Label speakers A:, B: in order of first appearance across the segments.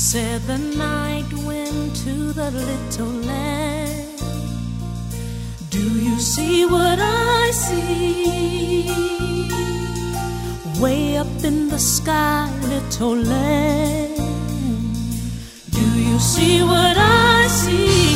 A: Said the night wind to the little land, do you see what I see? Way up in the sky, little land, do you see what I see?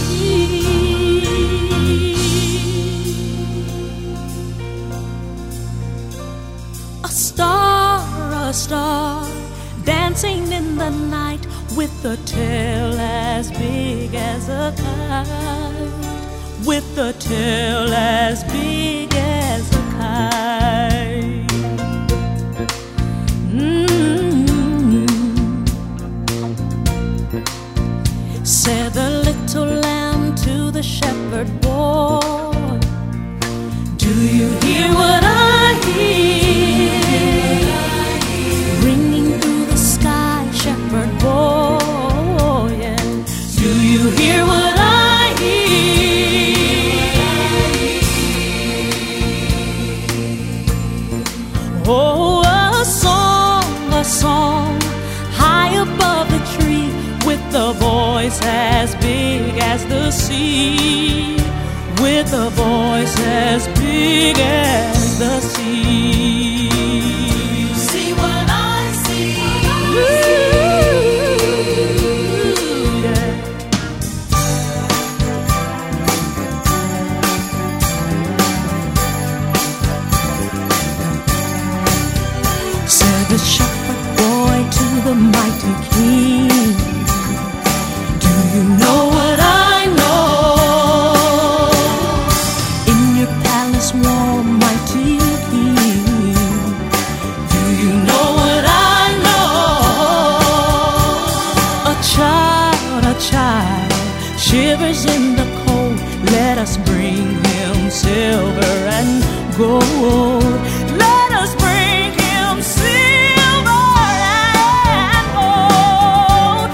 A: A star, dancing in the night with a tail as big as a kite, with a tail as big as a kite. Said the little lamb to the shepherd boy, do you hear what I hear? Ringing through the sky, shepherd boy, yeah. Do you hear what I hear? Oh, a song, high above the tree, with a voice as big as the sea, with a voice as big as the sea. See what I see? Ooh, yeah. Said the shepherd boy to the mighty king, do you know what I know? In your palace warm, mighty king, do you know what I know? A child shivers in the cold. Let us bring him silver and gold. Let us bring him silver and gold.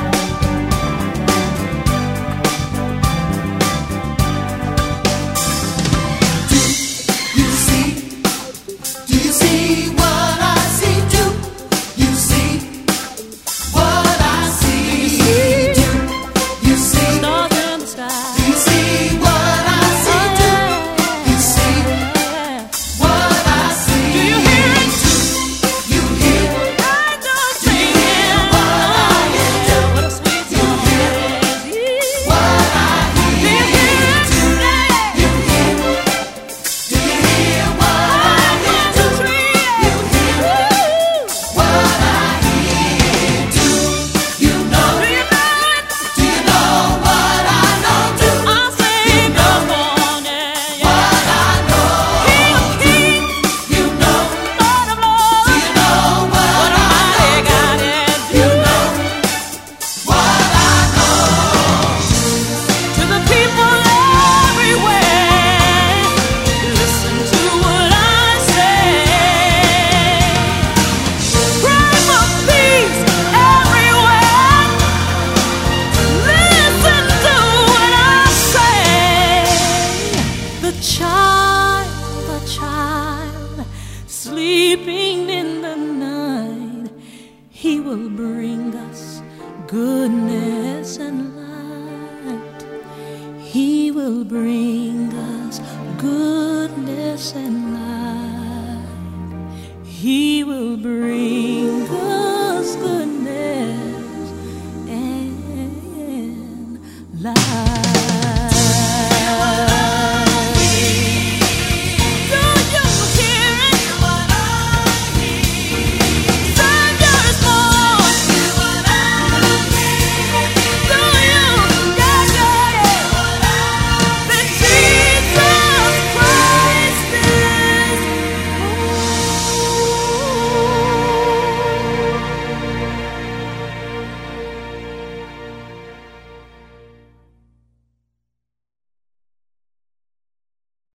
B: Do you see what I see? Do you see what I see? Do you see
A: Stars in the sky.
B: Do you see what I see? Do you see what I see?
A: Do you hear it?
B: Do you hear?
A: I don't
B: Do you hear what I hear? Do
A: what a sweet
B: you
A: song
B: hear
A: it is.
B: what I
A: Do you
B: hear?
A: hear it?
B: Do you hear? Do you hear what I hear? Do you hear what I hear? Do you know?
A: Do you know it?
B: Do you know what I know? Do
A: I'll sing the song, yeah, yeah.
B: what I know?
A: King of kings,
B: You know?
A: Lord of
B: Do
A: lords,
B: you know
A: what
B: what
A: a
B: I
A: mighty
B: know?
A: God is.
B: You know what I know?
A: To the people everywhere, listen to what I say. Pray for peace everywhere. Listen to what I say. The child, sleeping in the night, he will bring us goodness and light. He will bring us goodness and light. He will bring us